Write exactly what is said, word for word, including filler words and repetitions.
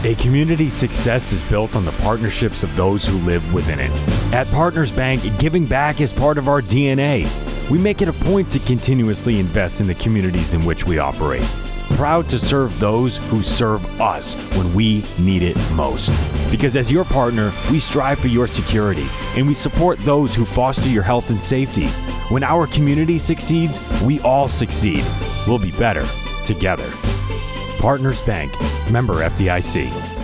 A community's success is built on the partnerships of those who live within it. At Partners Bank, giving back is part of our D N A. We make it a point to continuously invest in the communities in which we operate. Proud to serve those who serve us when we need it most. Because as your partner, we strive for your security, and we support those who foster your health and safety. When our community succeeds, we all succeed. We'll be better together. Partners Bank, member F D I C.